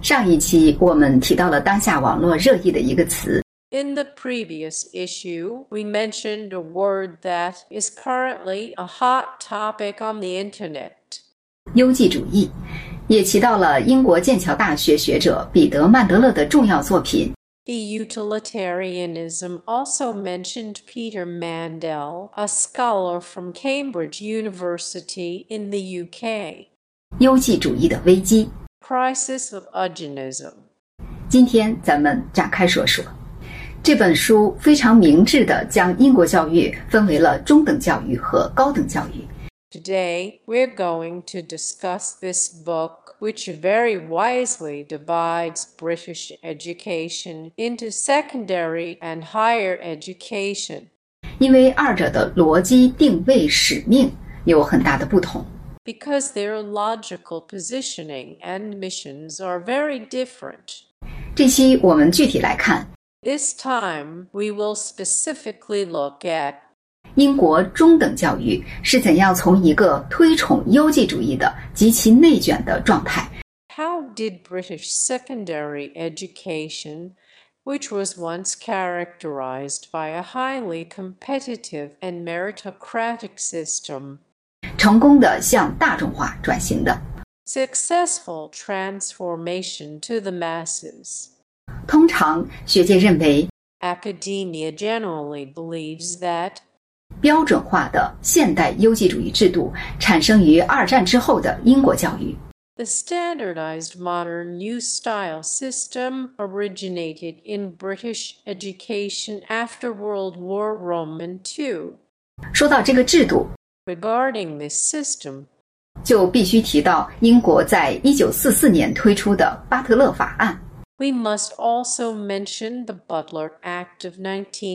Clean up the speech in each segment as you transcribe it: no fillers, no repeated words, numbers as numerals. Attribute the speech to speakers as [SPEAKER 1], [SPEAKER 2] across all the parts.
[SPEAKER 1] 上一期我们提到了当下网络热议的一个词。
[SPEAKER 2] In the previous issue, we mentioned a word that is currently a hot topic on the internet.
[SPEAKER 1] 优绩主义，也提到了英国剑桥大学学者彼得·曼德勒的重要作品。
[SPEAKER 2] The utilitarianism also mentioned Peter Mandel, a scholar from Cambridge University in the UK.
[SPEAKER 1] 优绩主义的危机
[SPEAKER 2] Crisis of Eugenism.
[SPEAKER 1] 今天咱们展开说说。这本书非常明智地将英国教育分为了中等教育和高等教育。
[SPEAKER 2] Today, we're going to discuss this book, which very wisely divides British education into secondary and higher education.
[SPEAKER 1] 因为二者的逻辑、定位、使命有很大的不同。
[SPEAKER 2] Because their logical positioning and missions are very different.
[SPEAKER 1] 这期我们具体来看。
[SPEAKER 2] This time, we will specifically look at
[SPEAKER 1] 英国中等教育是怎样从一个推崇优绩主义的极其内卷的状态
[SPEAKER 2] How did British secondary education, which was once characterized by a highly competitive and meritocratic system,
[SPEAKER 1] 成功地向大众化转型的
[SPEAKER 2] successful transformation to the masses.
[SPEAKER 1] 通常学界认为
[SPEAKER 2] Academia generally believes that
[SPEAKER 1] 标准化的现代优绩主义制度产生于二战之后的英国教育。
[SPEAKER 2] The standardized modern New Style system originated in British education after World War II.
[SPEAKER 1] 说到这个制度
[SPEAKER 2] Regarding this system,
[SPEAKER 1] 就必须提到英国在1944年推出的巴特勒法案。
[SPEAKER 2] We must also mention the Butler Act of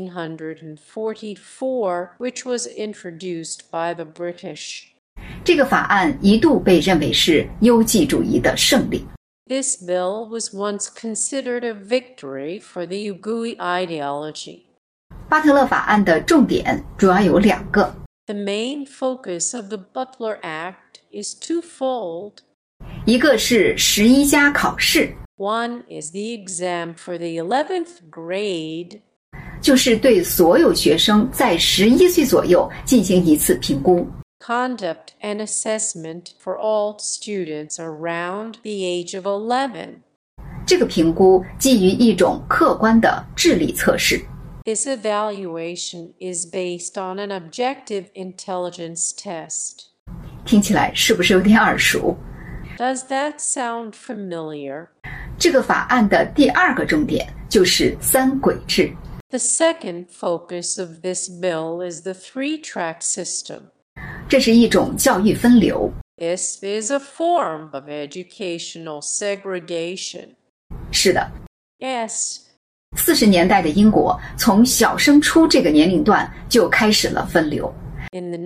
[SPEAKER 2] 1944, which was introduced by the British.
[SPEAKER 1] 这个法案一度被认为是优绩主义的胜利。
[SPEAKER 2] This bill was once considered a victory for the Uigui ideology.
[SPEAKER 1] 巴特勒法案的重点主要有两个。
[SPEAKER 2] The main focus of the Butler Act is twofold.
[SPEAKER 1] 一个是11加考试。
[SPEAKER 2] One is the exam for the 11th grade.
[SPEAKER 1] 就是对所有学生在11岁左右进行一次评估。
[SPEAKER 2] Conduct and assessment for all students around the age of 11.
[SPEAKER 1] 这个评估基于一种客观的智力测试。
[SPEAKER 2] This evaluation is based on an objective intelligence test.
[SPEAKER 1] 听起来是不是有点耳熟？
[SPEAKER 2] Does that sound familiar?
[SPEAKER 1] 这个法案的第二个重点就是三轨制。
[SPEAKER 2] The second focus of this bill is the three-track system.
[SPEAKER 1] 这是一种教育分流。
[SPEAKER 2] This is a form of educational segregation.
[SPEAKER 1] 是的。
[SPEAKER 2] Yes.
[SPEAKER 1] 40年代的英国从小升初这个年龄段就开始了分流。
[SPEAKER 2] In the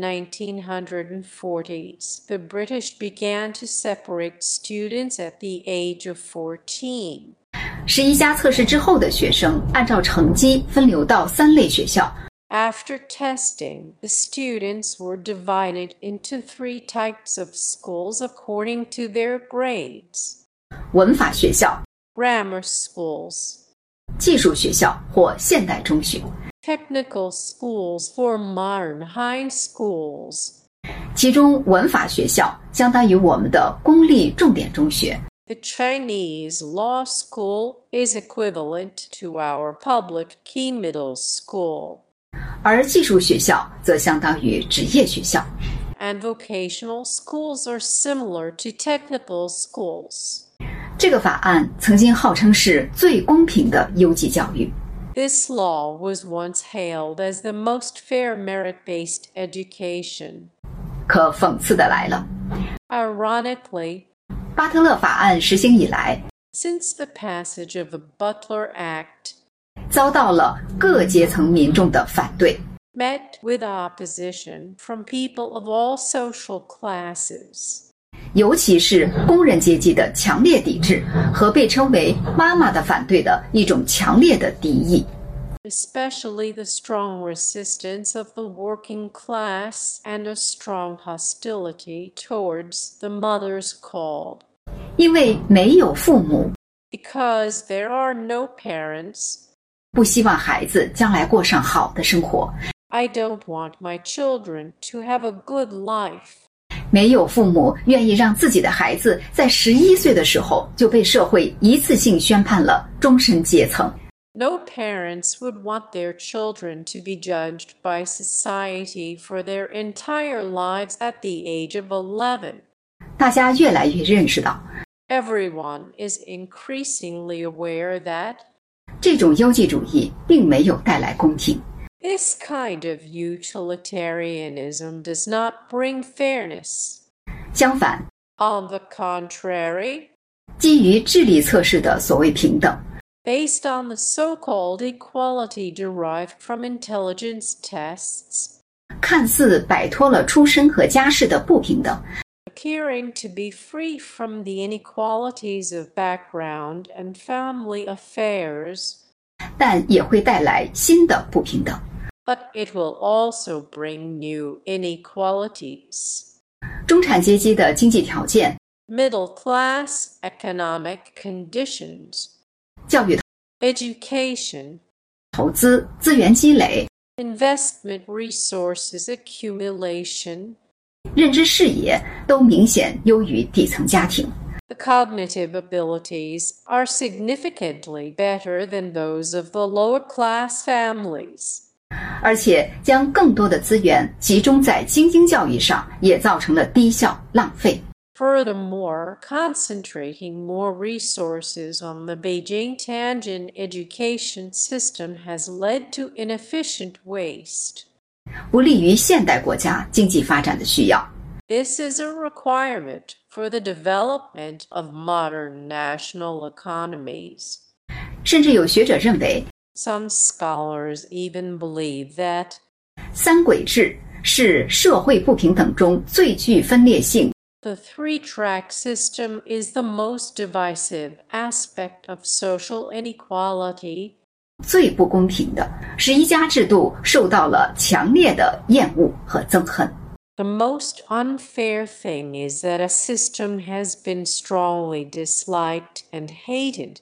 [SPEAKER 2] 1940s, the British began to separate students at the age of 14.
[SPEAKER 1] 11加测试之后的学生按照成绩分流到3类学校。
[SPEAKER 2] After testing, the students were divided into 3 types of schools according to their grades.
[SPEAKER 1] 文法学校
[SPEAKER 2] Grammar schools.
[SPEAKER 1] 技术学校或现代中学。
[SPEAKER 2] Technical schools or modern high schools.
[SPEAKER 1] 其中文法学校相当于我们的公立重点中学。
[SPEAKER 2] The Chinese law school is equivalent to our public key middle school.
[SPEAKER 1] 而技术学校则相当于职业学校。
[SPEAKER 2] And vocational schools are similar to technical schools.
[SPEAKER 1] 这个法案曾经号称是最公平的优绩教育。
[SPEAKER 2] This law was once hailed as the most fair merit-based education.
[SPEAKER 1] 可讽刺的来了
[SPEAKER 2] Ironically,
[SPEAKER 1] 巴特勒法案实行以来
[SPEAKER 2] since the passage of the Butler Act,
[SPEAKER 1] 遭到了各阶层民众的反对
[SPEAKER 2] met with opposition from people of all social classes.
[SPEAKER 1] 尤其是工人阶级的强烈抵制和被称为妈妈的反对的一种强烈的敌意。
[SPEAKER 2] Especially the strong resistance of the working class and a strong hostility towards the mother's call.
[SPEAKER 1] 因为没有父母
[SPEAKER 2] Because there are no parents,
[SPEAKER 1] 不希望孩子将来过上好的生活。
[SPEAKER 2] I don't want my children to have a good life.
[SPEAKER 1] 没有父母愿意让自己的孩子在11岁的时候就被社会一次性宣判了终身阶层。
[SPEAKER 2] No parents would want their children to be judged by society for their entire lives at the age of 11.
[SPEAKER 1] 大家越来越认识到，
[SPEAKER 2] Everyone is increasingly aware that
[SPEAKER 1] 这种优绩主义并没有带来公平。
[SPEAKER 2] this kind of utilitarianism does not bring fairness.
[SPEAKER 1] 相反，
[SPEAKER 2] On the contrary,
[SPEAKER 1] 基于智力测试的所谓平等，
[SPEAKER 2] based on the so-called equality derived from intelligence tests,
[SPEAKER 1] 看似摆脱了出身和家世的不平等，
[SPEAKER 2] appearing to be free from the inequalities of background and family affairs,
[SPEAKER 1] 但也会带来新的不平等。
[SPEAKER 2] but it will also bring new inequalities.
[SPEAKER 1] 中产阶级的经济条件、
[SPEAKER 2] Middle-class economic conditions,
[SPEAKER 1] 教育、
[SPEAKER 2] education,
[SPEAKER 1] 投资、资源积累、
[SPEAKER 2] investment resources accumulation,
[SPEAKER 1] 认知视野都明显优于底层家庭。
[SPEAKER 2] the cognitive abilities are significantly better than those of the lower-class families.
[SPEAKER 1] 而且将更多的资源集中在精英教育上，也造成了低效浪费。
[SPEAKER 2] Furthermore, concentrating more resources on the Beijing Tianjin education system has led to inefficient waste.
[SPEAKER 1] 不利于现代国家经济发展的需要。
[SPEAKER 2] This is a requirement for the development of modern national economies.
[SPEAKER 1] 甚至有学者认为，
[SPEAKER 2] Some scholars even believe that
[SPEAKER 1] 三轨制是社会不平等中最具分裂性、
[SPEAKER 2] the three-track system is the most divisive aspect of social inequality,
[SPEAKER 1] 最不公平的11家制度受到了强烈的厌恶和憎恨。
[SPEAKER 2] The most unfair thing is that a system has been strongly disliked and hated.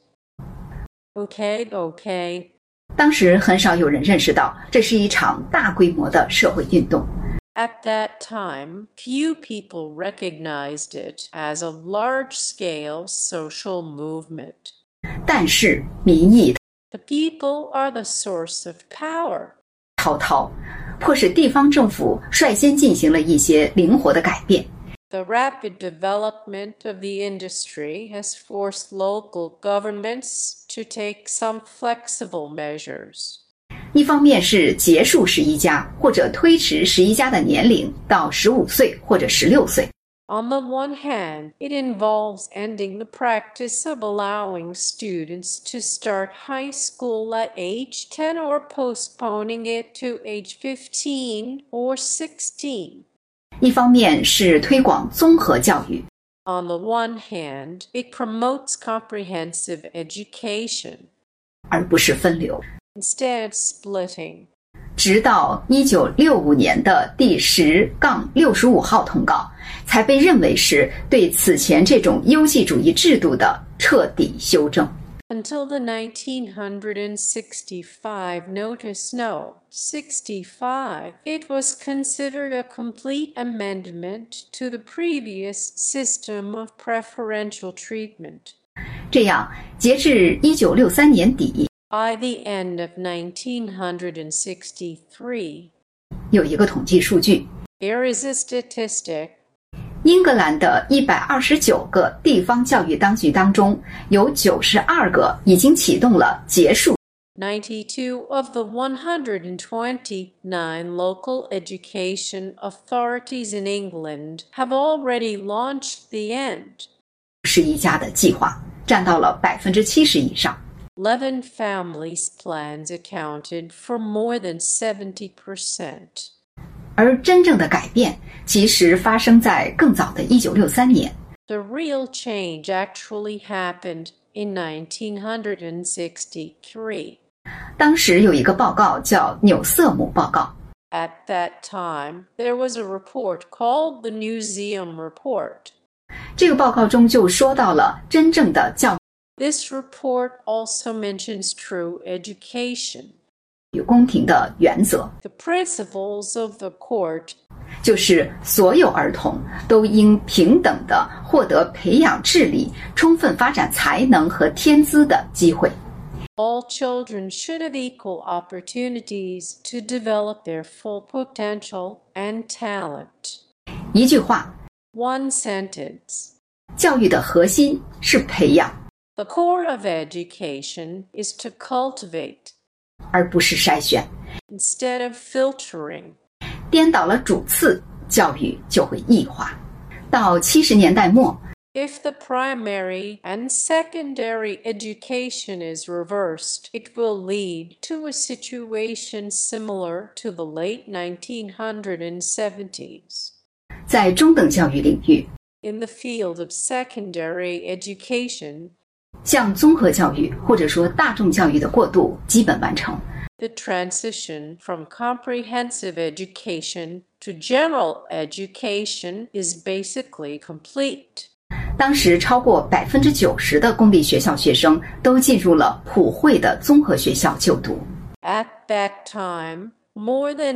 [SPEAKER 2] Okay.
[SPEAKER 1] 当时很少有人认识到这是一场大规模的社会运动。
[SPEAKER 2] At that time, few people recognized it as a large-scale social movement.
[SPEAKER 1] 但是民意
[SPEAKER 2] The people are the source of power.
[SPEAKER 1] 滔滔，迫使地方政府率先进行了一些灵活的改变。
[SPEAKER 2] The rapid development of the industry has forced local governments to take some flexible measures.
[SPEAKER 1] 一方面是结束11家或者推迟11家的年龄到15岁或者16岁。
[SPEAKER 2] On the one hand, it involves ending the practice of allowing students to start high school at age 10 or postponing it to age 15 or 16.
[SPEAKER 1] 一方面是推广综合教育，
[SPEAKER 2] On the one hand, it promotes comprehensive education,
[SPEAKER 1] 而不是分流。
[SPEAKER 2] instead splitting.
[SPEAKER 1] 直到1965年的第10-65号通告，才被认为是对此前这种优绩主义制度的彻底修正。
[SPEAKER 2] Until the 1965 Notice No. 65, it was considered a complete amendment to the previous system of preferential treatment.
[SPEAKER 1] 这样，截至1963年底，
[SPEAKER 2] By the end of 1963,
[SPEAKER 1] 有一个统计数据，
[SPEAKER 2] there is a statistic.
[SPEAKER 1] 英格兰的129个地方教育当局当中，有92个已经启动了结束。
[SPEAKER 2] 92 of the 129 local education authorities in England have already launched the end.
[SPEAKER 1] 11家的计划占到了70%以上。
[SPEAKER 2] 11 families' plans accounted for more than 70%.
[SPEAKER 1] 而真正的改变其实发生在更早的1963年。
[SPEAKER 2] The real change actually happened in 1963.
[SPEAKER 1] 当时有一个报告叫纽瑟姆报告。
[SPEAKER 2] At that time, there was a report called the Museum Report.
[SPEAKER 1] 这个报告中就说到了真正的教
[SPEAKER 2] This report also mentions true education.
[SPEAKER 1] 与公平的原则
[SPEAKER 2] The principles of the court
[SPEAKER 1] 就是所有儿童都应平等地获得培养智力、充分发展才能和天资的机会。
[SPEAKER 2] All children should have equal opportunities to develop their full potential and talent.
[SPEAKER 1] 一句话，
[SPEAKER 2] One sentence.
[SPEAKER 1] 教育的核心是培养，
[SPEAKER 2] The core of education is to cultivate
[SPEAKER 1] 而不是筛选。
[SPEAKER 2] instead of filtering.
[SPEAKER 1] 颠倒了主次，教育就会异化。到70年代末，
[SPEAKER 2] If the primary and secondary education is reversed, it will lead to a situation similar to the late 1970s.
[SPEAKER 1] 在中等教育领域，
[SPEAKER 2] In the field of secondary education,
[SPEAKER 1] 向综合教育或者说大众教育的过渡基本完成。
[SPEAKER 2] the transition from comprehensive education to general education is basically complete.
[SPEAKER 1] 当时超过90%的公立学校学生都进入了普惠的综合学校就读。
[SPEAKER 2] At that time, more than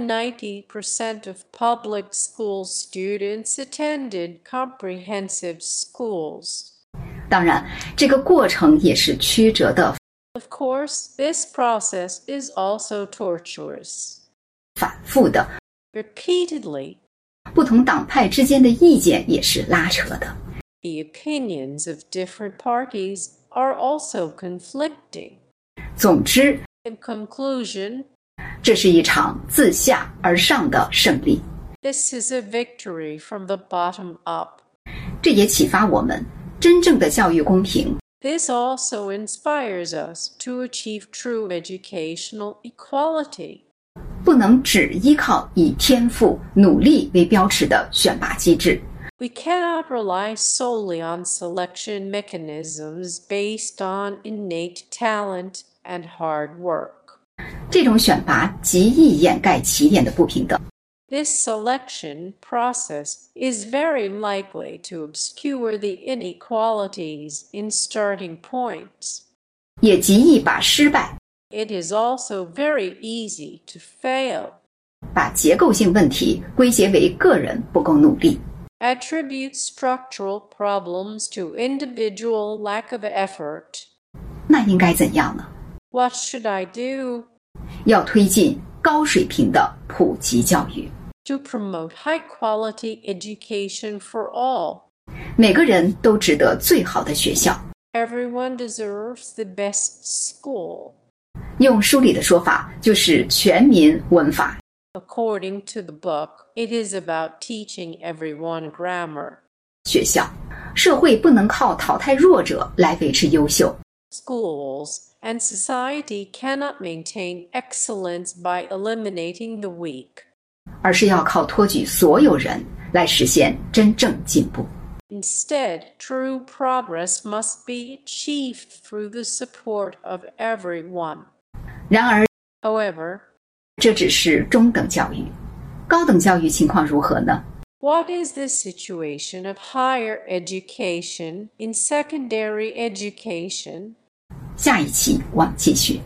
[SPEAKER 2] 90% of public school students attended comprehensive schools.
[SPEAKER 1] 当然，这个过程也是曲折的、
[SPEAKER 2] Of course, this process is also tortuous.
[SPEAKER 1] 反复的，
[SPEAKER 2] Repeatedly,
[SPEAKER 1] 不同党派之间的意见也是拉扯的。
[SPEAKER 2] the opinions of different parties are also conflicting.
[SPEAKER 1] 总之，
[SPEAKER 2] In conclusion,
[SPEAKER 1] 这是一场自下而上的胜利。
[SPEAKER 2] this is a victory from the bottom up.
[SPEAKER 1] 这也启发我们，真正的教育公平
[SPEAKER 2] This also inspires us to achieve true educational equality.
[SPEAKER 1] 不能只依靠以天赋、努力为标尺的选拔机制。
[SPEAKER 2] We cannot rely solely on selection mechanisms based on innate talent and hard work.
[SPEAKER 1] 这种选拔极易掩盖起点的不平等。
[SPEAKER 2] This selection process is very likely to obscure the inequalities in starting points.
[SPEAKER 1] 也极易把失败、
[SPEAKER 2] It is also very easy to fail.
[SPEAKER 1] 把结构性问题归结为个人不够努力。
[SPEAKER 2] Attribute structural problems to individual lack of effort.
[SPEAKER 1] 那应该怎样呢？
[SPEAKER 2] What should I do?
[SPEAKER 1] 要推进高水平的普及教育，
[SPEAKER 2] To promote high-quality education for all.
[SPEAKER 1] 每个人都值得最好的学校。
[SPEAKER 2] Everyone deserves the best school.
[SPEAKER 1] 用书里的说法，就是全民文法。
[SPEAKER 2] According to the book, it is about teaching everyone grammar.
[SPEAKER 1] 学校，社会不能靠淘汰弱者来维持优秀。
[SPEAKER 2] Schools and society cannot maintain excellence by eliminating the weak.
[SPEAKER 1] 而是要靠托举所有人来实现真正进步。
[SPEAKER 2] Instead, true progress must be achieved through the support of everyone.
[SPEAKER 1] 然而，
[SPEAKER 2] However,
[SPEAKER 1] 这只是中等教育，高等教育情况如何呢？
[SPEAKER 2] what is the situation of higher education in secondary education?
[SPEAKER 1] 下一期我们继续。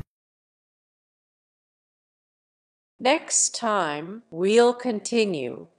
[SPEAKER 2] Next time, we'll continue.